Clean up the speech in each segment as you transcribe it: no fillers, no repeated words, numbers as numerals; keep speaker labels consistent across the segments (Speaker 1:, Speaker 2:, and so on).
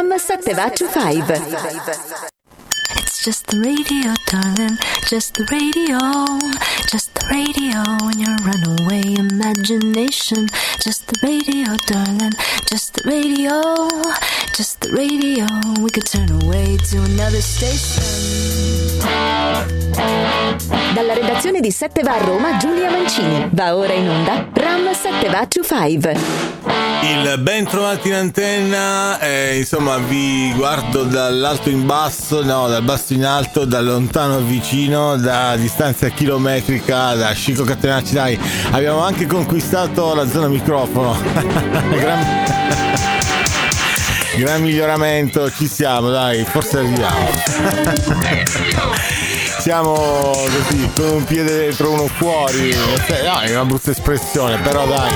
Speaker 1: Ram 725.
Speaker 2: It's just the radio, darling, just the radio, just the radio in your runaway imagination. Just the radio, darling, just the radio, just the radio. We could turn away to another station.
Speaker 1: Dalla redazione di 7 va a Roma, Giulia Mancini. Va ora in onda Ram 725.
Speaker 3: Il ben trovati in antenna, insomma vi guardo dall'alto in basso, no, dal basso in alto, da lontano a vicino, da distanza chilometrica, da Chico Catenacci. Dai, abbiamo anche conquistato la zona microfono. Gran miglioramento, ci siamo, dai, forse arriviamo. Siamo così, con un piede dentro, uno fuori. No, è una brutta espressione, però dai.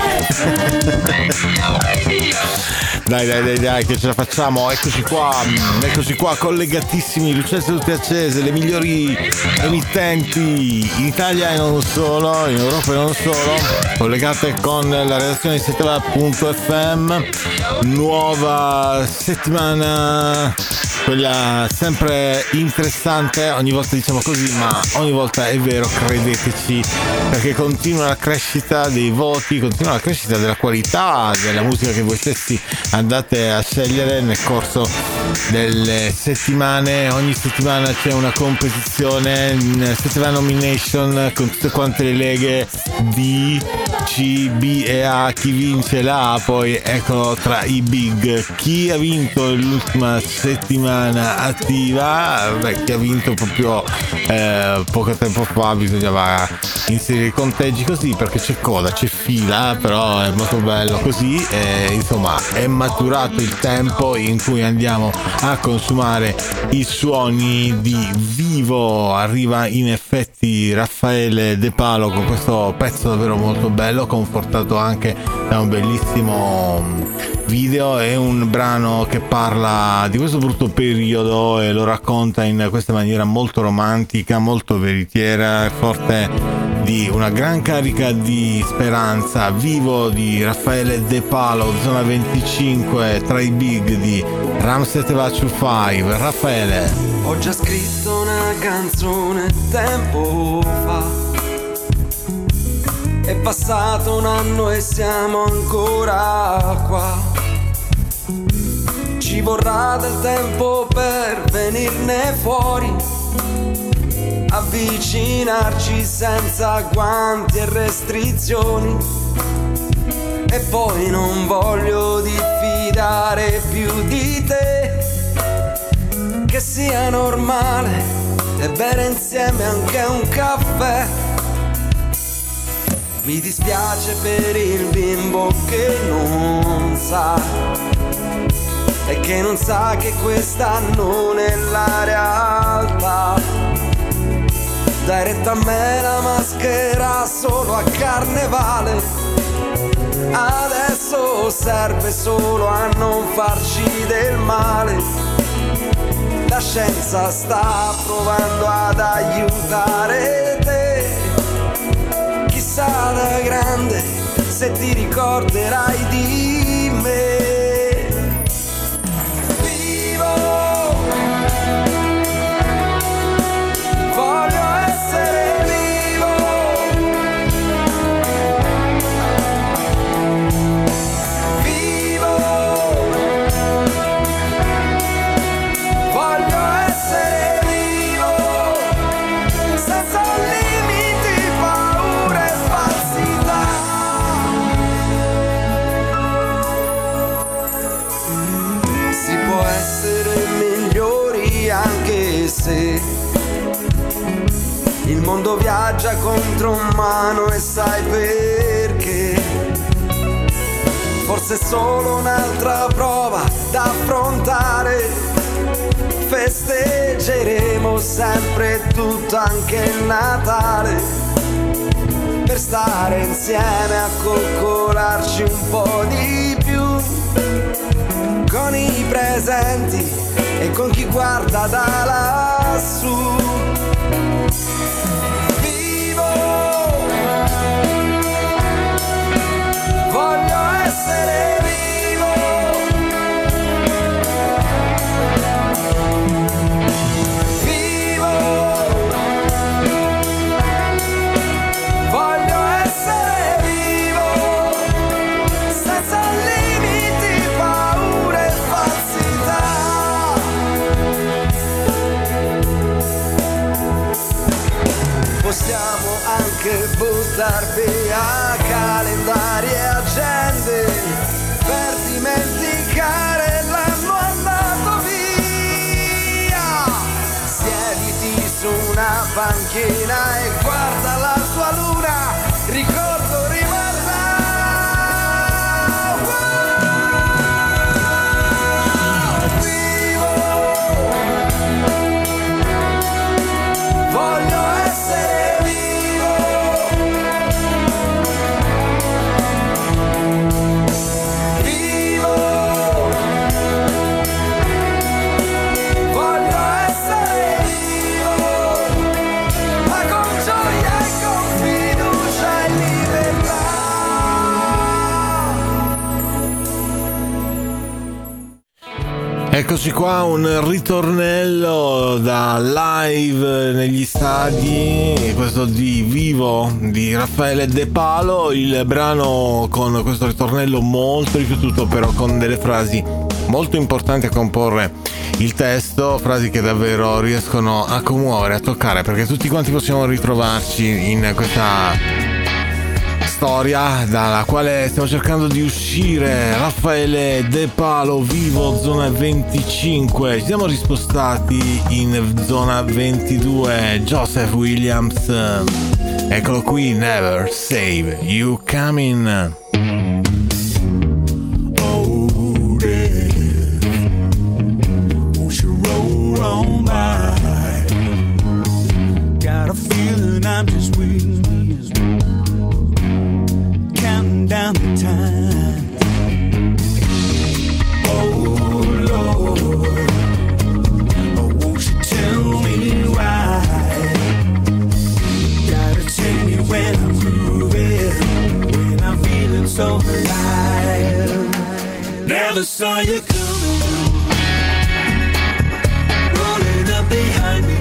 Speaker 3: Dai, che ce la facciamo. Eccoci qua, collegatissimi, lucenze tutte accese, le migliori emittenti in Italia e non solo, in Europa e non solo, collegate con la redazione di seteva.fm. Nuova settimana, quella sempre interessante, ogni volta diciamo così, ma ogni volta è vero, credeteci, perché continua la crescita dei voti, continua la crescita della qualità della musica che voi stessi andate a scegliere nel corso delle settimane. Ogni settimana c'è una competizione, settimana nomination con tutte quante le leghe D, C, B e A. Chi vince la A poi eccolo tra i big. Chi ha vinto l'ultima settimana attiva? Chi ha vinto proprio poco tempo fa, bisognava inserire i conteggi così perché c'è coda, c'è fila, però è molto bello così. Insomma, è maturato il tempo in cui andiamo a consumare i suoni di vivo. Arriva in effetti Raffaele De Palo con questo pezzo davvero molto bello, confortato anche da un bellissimo video. È un brano che parla di questo brutto periodo e lo racconta in questa maniera molto romantica, molto veritiera, forte di una gran carica di speranza. Vivo di Raffaele De Palo, zona 25, tra i big di Ram 725. Raffaele.
Speaker 4: Ho già scritto una canzone tempo fa, è passato un anno e siamo ancora qua. Ci vorrà del tempo per venirne fuori, avvicinarci senza guanti e restrizioni. E poi non voglio diffidare più di te, che sia normale e bere insieme anche un caffè. Mi dispiace per il bimbo che non sa, e che non sa che questa non è la realtà. Dai retta a me, la maschera solo a carnevale, adesso serve solo a non farci del male. La scienza sta provando ad aiutare te, chissà da grande se ti ricorderai di me. Il mondo viaggia contro mano e sai perché? Forse è solo un'altra prova da affrontare. Festeggeremo sempre tutto, anche il Natale, per stare insieme a coccolarci un po' di più, con i presenti e con chi guarda da lassù. Voglio essere vivo, panchina e guarda la sua luna, ricordo rimarrà. Vivo, voglio essere vivo, vivo, voglio essere vivo, ma con gioia e con fiducia e libertà.
Speaker 3: Eccoci qua, un ritornello da live negli stadi, questo di Vivo di Raffaele De Palo, il brano con questo ritornello molto ripetuto, però con delle frasi molto importanti a comporre il testo, frasi che davvero riescono a commuovere, a toccare, perché tutti quanti possiamo ritrovarci in questa storia dalla quale stiamo cercando di uscire. Raffaele De Palo, Vivo, zona 25. Ci siamo rispostati in zona 22. Joseph Williams, eccolo qui, Never Save You Coming.
Speaker 5: Got a feeling I'm just waiting, counting down the time. Oh Lord, oh, won't you tell me why? Gotta take me when I'm grooving, when I'm feeling so alive. Never saw you coming, rolling up behind me.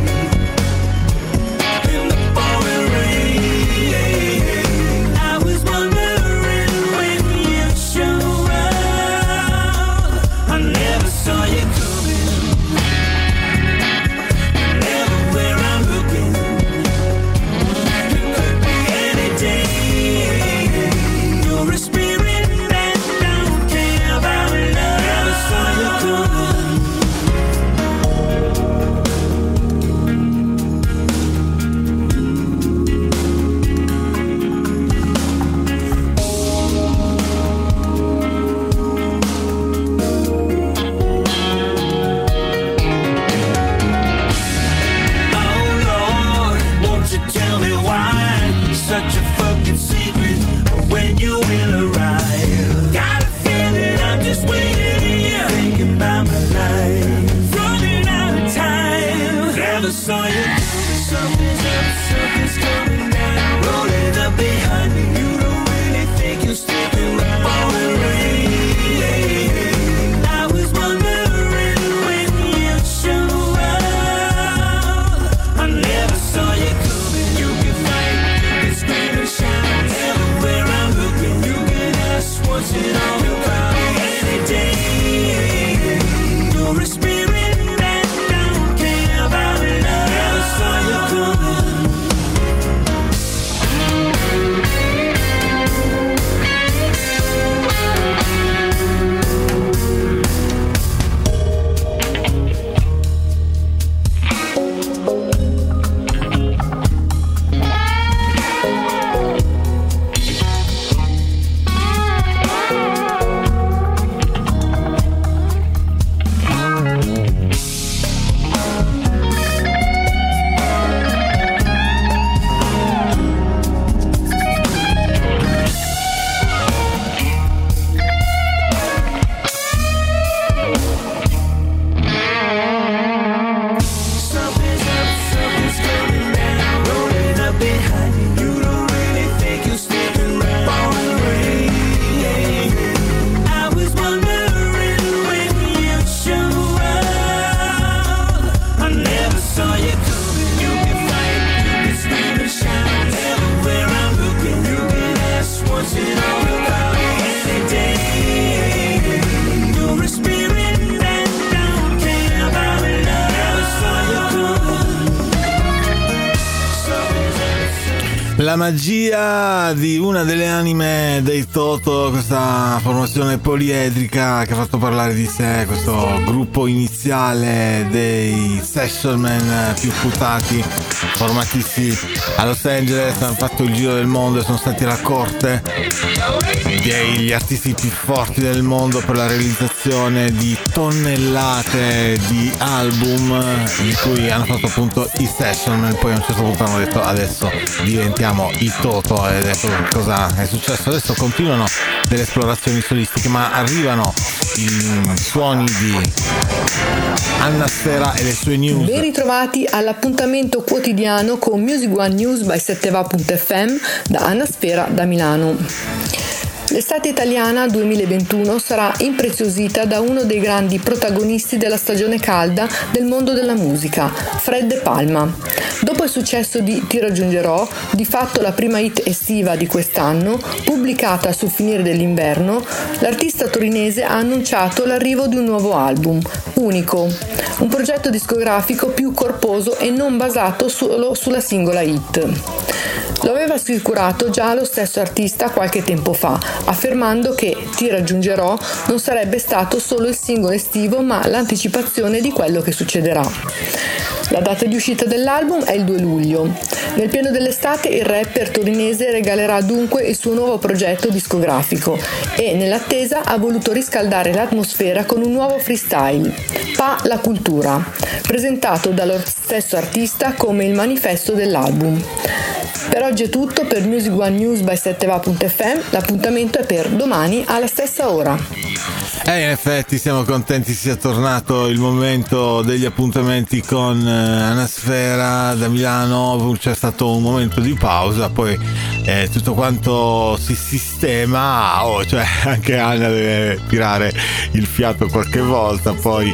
Speaker 3: magia di una delle anime dei Toto, questa formazione poliedrica che ha fatto parlare di sé, questo gruppo iniziale dei Sessionman più putati, formatissimi a Los Angeles, hanno fatto il giro del mondo e sono stati alla corte degli artisti più forti del mondo per la realizzazione di tonnellate di album, in cui hanno fatto appunto i Sessionman. Poi a un certo punto hanno detto adesso diventiamo i Toto, ed ecco cosa è successo. Adesso continuano delle esplorazioni solistiche, ma arrivano i suoni di Anna Sfera e le sue news.
Speaker 6: Ben ritrovati all'appuntamento quotidiano con Music One News by 7va.fm da Anna Sfera da Milano. L'estate italiana 2021 sarà impreziosita da uno dei grandi protagonisti della stagione calda del mondo della musica, Fred De Palma. Dopo il successo di Ti raggiungerò, di fatto la prima hit estiva di quest'anno, pubblicata sul finire dell'inverno, l'artista torinese ha annunciato l'arrivo di un nuovo album, Unico, un progetto discografico più corposo e non basato solo sulla singola hit. Lo aveva assicurato già lo stesso artista qualche tempo fa, affermando che Ti raggiungerò non sarebbe stato solo il singolo estivo, ma l'anticipazione di quello che succederà. La data di uscita dell'album è il 2 luglio. Nel pieno dell'estate il rapper torinese regalerà dunque il suo nuovo progetto discografico e, nell'attesa, ha voluto riscaldare l'atmosfera con un nuovo freestyle, Pa la cultura, presentato dallo stesso artista come il manifesto dell'album. Per oggi è tutto per Music One News by 7va.fm, l'appuntamento è per domani alla stessa ora.
Speaker 3: E in effetti siamo contenti sia tornato il momento degli appuntamenti con Anna Sfera da Milano. C'è stato un momento di pausa, poi tutto quanto si sistema, cioè anche Anna deve tirare il fiato qualche volta, poi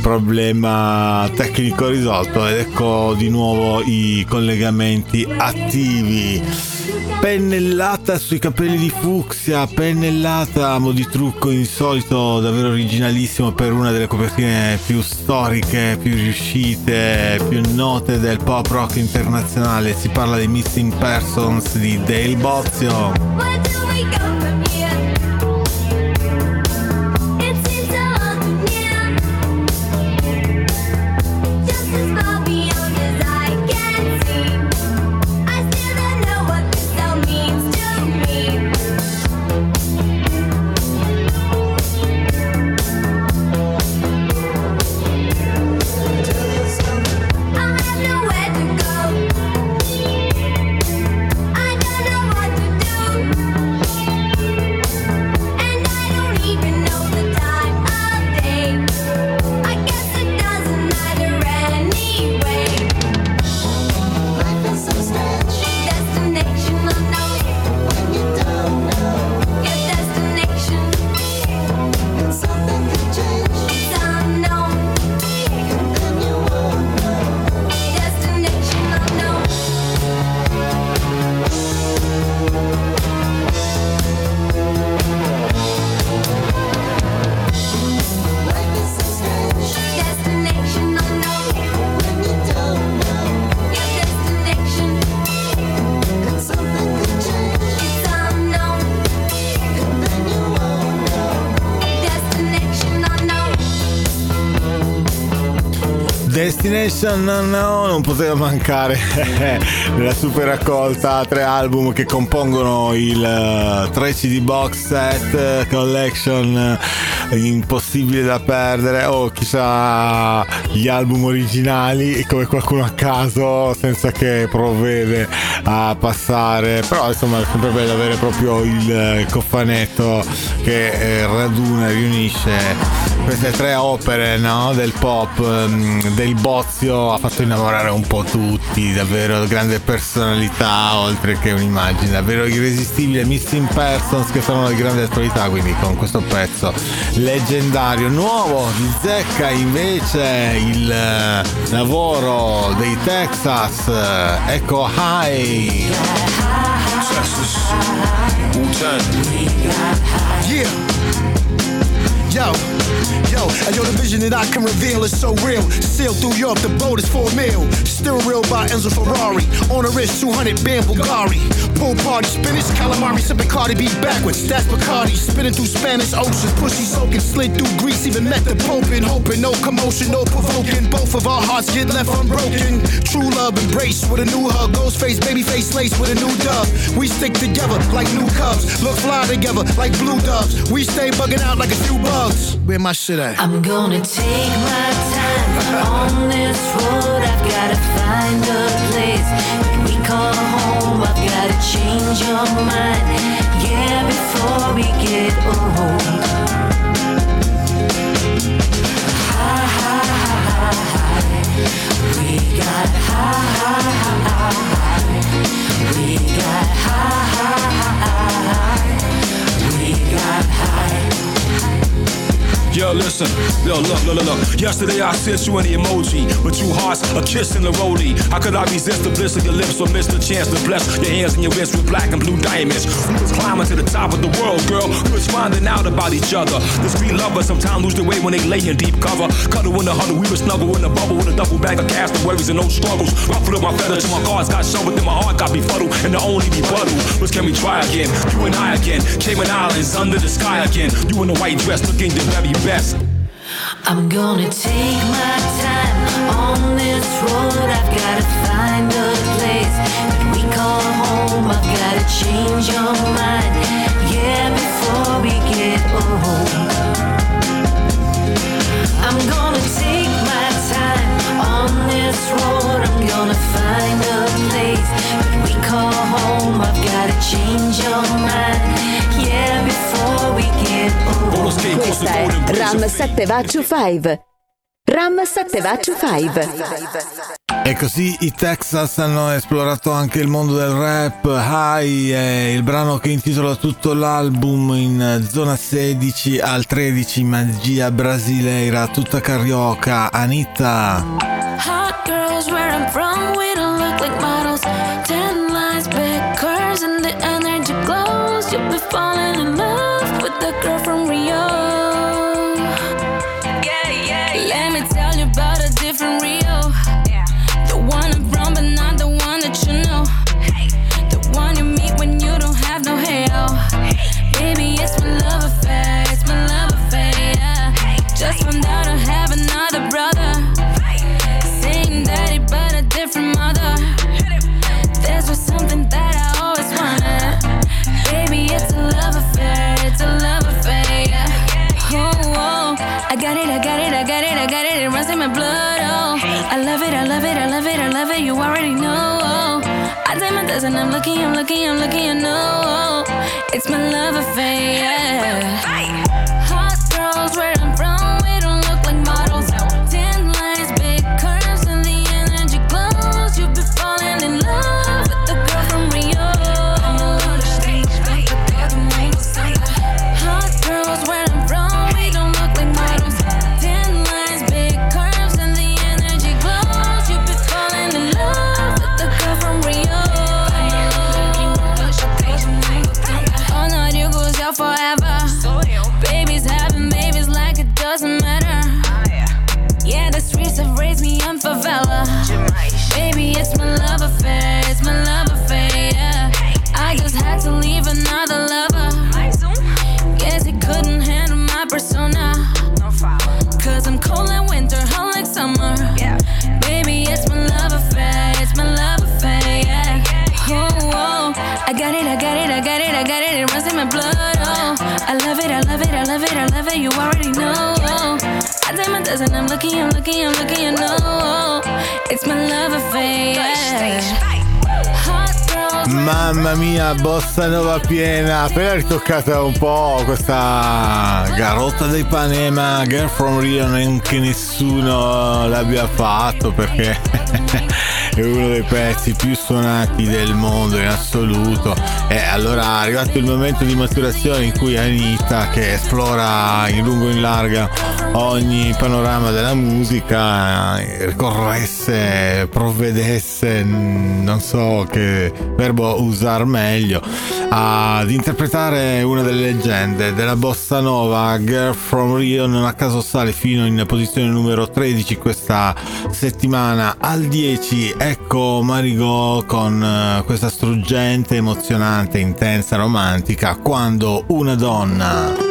Speaker 3: problema tecnico risolto ed ecco di nuovo i collegamenti attivi. Pennellata sui capelli di fucsia, pennellata a mo' di trucco insolito, davvero originalissimo per una delle copertine più storiche, più riuscite, più note del pop rock internazionale. Si parla di Missing Persons di Dale Bozio. Destination No non poteva mancare nella super raccolta 3 album che compongono il 3 CD box set collection impossibile da perdere. Chissà gli album originali come qualcuno a caso senza che provvede a passare, però insomma è sempre bello avere proprio il cofanetto che raduna e riunisce queste 3 opere, no, del pop. Del Bozio ha fatto innamorare un po' tutti, davvero grande personalità oltre che un'immagine, davvero irresistibile. Missing Persons che sono di grande attualità, quindi con questo pezzo leggendario nuovo di zecca invece il lavoro dei Texas, Echo High.
Speaker 5: Yeah.
Speaker 7: Yo, the vision that I can reveal is so real. Sail through Europe, the boat is for a meal. Still real by Enzo Ferrari. On the wrist, 200 band Bulgari. Pool party, spinach, calamari, sipping Cardi B backwards. That's Bacardi, spinning through Spanish oceans. Pushy soaking, slid through Greece, even met the Pope and hoping. No commotion, no provoking. Both of our hearts get left unbroken. True love embrace with a new hug. Ghost face, baby face lace with a new dove. We stick together like new cubs. Look fly together like blue doves. We stay bugging out like a few bugs. Where my shit at?
Speaker 2: I'm gonna take my time on this road. I've gotta find a place that we call home. I've gotta change your mind, yeah, before we get old. High, high, high, high. We got high, high, high. We got high, high, high. We got high.
Speaker 8: Yo, listen, look. Yesterday I sent you an emoji with two hearts, a kiss and a rollie. How could I resist the bliss of your lips or miss the chance to bless your hands and your wrists with black and blue diamonds? We was climbing to the top of the world, girl. We was finding out about each other. The street lovers sometimes lose their way when they lay in deep cover. Cuddle in the huddle, we were snuggle in the bubble with a double bag of cash, no worries and no struggles. Ruffled up my feathers till my cards got shoveled and my heart got befuddled. And the only rebuttal was, can we try again? You and I again, Cayman Islands under the sky again. You in a white dress looking the very best.
Speaker 2: I'm gonna take my time on this road. I've gotta find a place that we call home. I've gotta change your mind, yeah, before we get old. I'm gonna take my time on this road. I'm gonna find a place that we call home. I've gotta change your mind, yeah, before we get old.
Speaker 1: Questa è Ram 7 va to 5. Ram 7 va to 5.
Speaker 3: E così i Texas hanno esplorato anche il mondo del rap. High è il brano che intitola tutto l'album. In zona 16 al 13 magia brasileira, tutta carioca. Anita.
Speaker 9: Hot girls where I'm from, we don't look like models. 10 lines, big curves and the energy glows. You'll be falling in love with the girl from Rio. Let me tell you about a different Rio. The one I'm from, but not the one that you know. The one you meet when you don't have no hair. Baby, it's my love affair, it's my love affair, yeah. Just found out I have another brother. Same daddy, but a different mother. There's just something that I always wanted. Baby, it's a love affair, it's a love affair, yeah. Oh, I got it, I got it, I got it, I got it, it runs in my blood, oh. I love it, I love it, I love it, I love it, you already know, oh. I take my test and I'm looking, you know, it's my love affair, yeah. Hot girls where I'm from, we don't look like models. 10 lines, big curves and the energy glows. You've been falling in love with the girl from Rio. Hot girls where I'm from, we don't look like models. 10 lines, big curves and the energy glows. You've been falling in love with the girl from Rio. Oh no, you goes out forever. Babies having babies like it doesn't matter. Yeah, the streets have raised me in favela. Baby, it's my love affair, it's my love affair, yeah. I just had to leave another lover. Guess he couldn't handle my persona. Cause I'm cold like winter, hot like summer. Baby, it's my love affair, it's my love affair, yeah. Oh, I got it, I got it, I got it, I got it, it runs in my blood, oh. I love it, I love it, I love it, I love it, you already know, oh. I take my test and I'm looking, you know, oh. It's my love affair, yeah.
Speaker 3: Mamma mia, bossa nova piena. Appena ritoccata un po' questa Garota di Ipanema, Girl from Rio, neanche nessuno l'abbia fatto, perché è uno dei pezzi più suonati del mondo in assoluto. E allora è arrivato il momento di maturazione in cui Anita, che esplora in lungo e in larga ogni panorama della musica, ricorresse, provvedesse, non so che verbo usar meglio, ad interpretare una delle leggende della bossa nova, Girl from Rio. Non a caso sale fino in posizione numero 13 questa settimana. Al 10 ecco Marigot con questa struggente, emozionante, intensa, romantica, Quando una donna.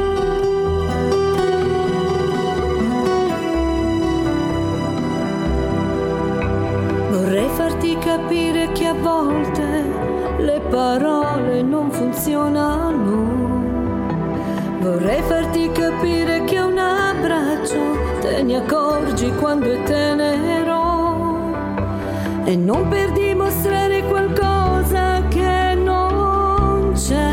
Speaker 10: Vorrei farti capire che a volte le parole non funzionano. Vorrei farti capire che a un abbraccio te ne accorgi quando è tenero, e non per dimostrare qualcosa che non c'è.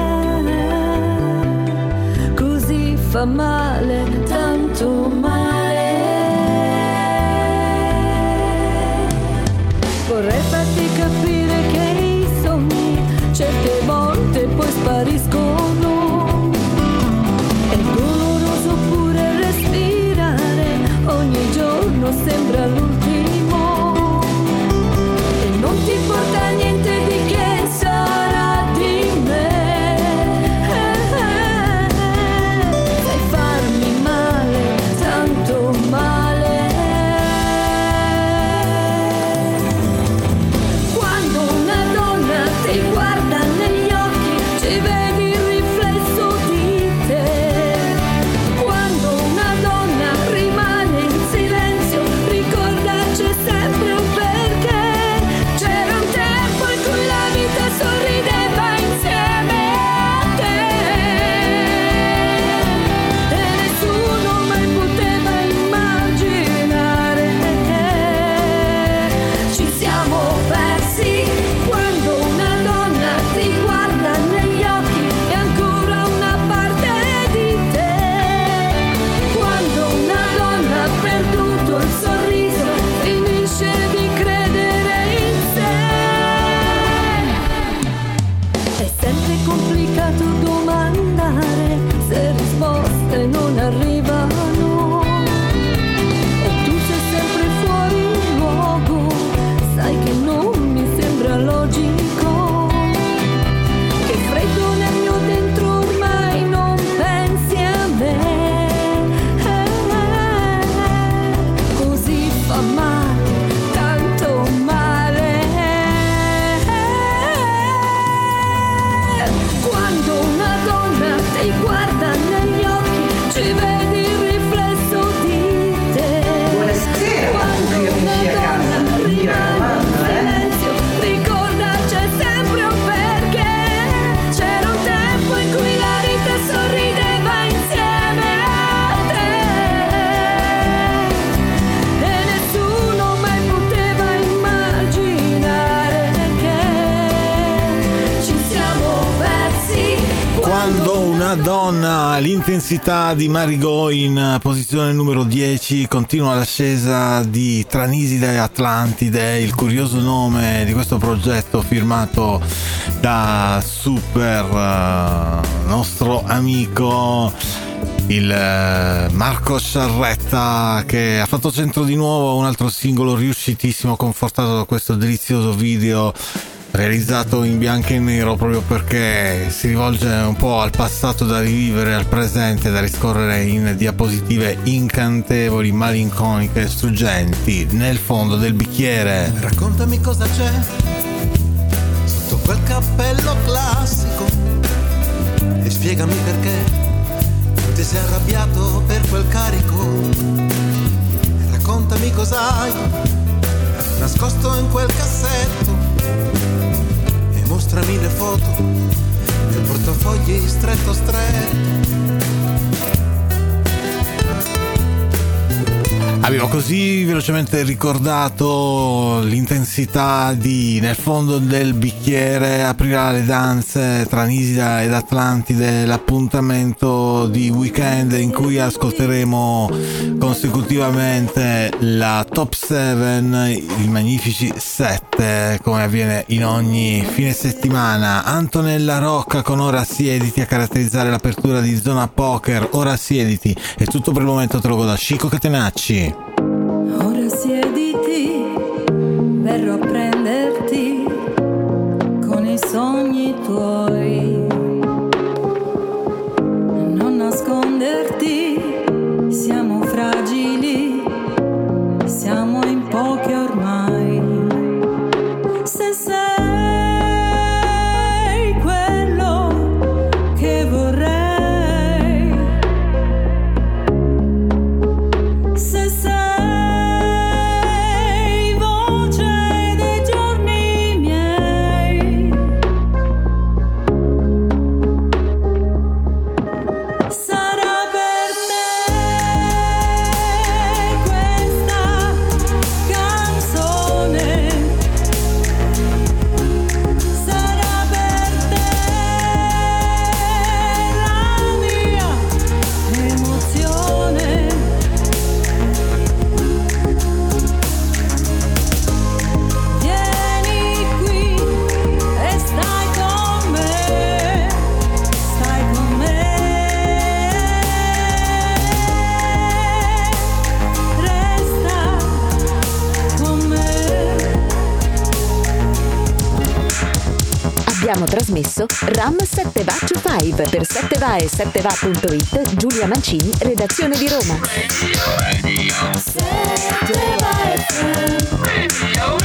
Speaker 10: Così fa male, tanto male. Vorrei farti capire che i sogni certe volte poi spariscono. È doloroso pure respirare, ogni giorno sembra l'ultimo. E non ti importa niente di che sarà di me. Sai farmi male, tanto male.
Speaker 3: Donna, l'intensità di Marigot in posizione numero 10. Continua l'ascesa di Traniside e Atlantide, il curioso nome di questo progetto firmato da super nostro amico il Marco Sciarretta, che ha fatto centro di nuovo a un altro singolo riuscitissimo, confortato da questo delizioso video realizzato in bianco e nero, proprio perché si rivolge un po' al passato da rivivere, al presente da riscorrere in diapositive incantevoli, malinconiche, struggenti nel fondo del bicchiere.
Speaker 11: Raccontami cosa c'è sotto quel cappello classico e spiegami perché ti sei arrabbiato per quel carico. E raccontami cos'hai nascosto in quel cassetto. Mostrami le foto nel portafogli stretto stretto.
Speaker 3: Abbiamo così velocemente ricordato l'intensità di Nel fondo del bicchiere. Aprirà le danze tra Nisida ed Atlantide, l'appuntamento di weekend in cui ascolteremo consecutivamente la top 7, i magnifici 7, come avviene in ogni fine settimana. Antonella Rocca con Ora siediti a caratterizzare l'apertura di Zona Poker. Ora siediti, è tutto per il momento, te lo godo da Chico Catenacci.
Speaker 10: Ora siediti, verrò a prenderti, nei sogni tuoi. Non nasconderti, siamo fragili, siamo in pochi ormai. Se sei quello che vorrei, se sei voce dei giorni miei, sarà per te questa canzone, sarà per te la mia emozione. Vieni qui e stai con me, stai con me. Resta con me.
Speaker 1: Abbiamo trasmesso Ram 7 Va to 5 per 7va e 7va.it. Giulia Mancini, redazione di Roma.
Speaker 10: 7 Va FM.